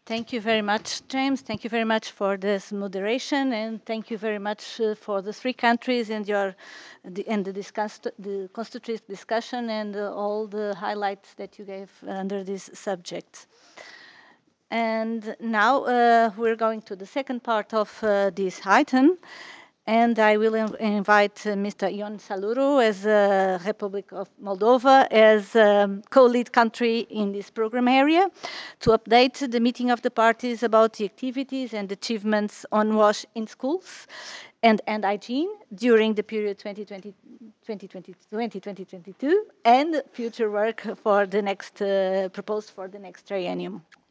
Thank you very much, James. Thank you very much for this moderation, and thank you very much for the three countries and the constitutive discussion and all the highlights that you gave under this subject. And now we're going to the second part of this item. And I will invite Mr. Ion Saluru as Republic of Moldova as co-lead country in this program area to update the meeting of the parties about the activities and achievements on WASH in schools and hygiene during the period 2022 and future work for the next proposed for the next triennium.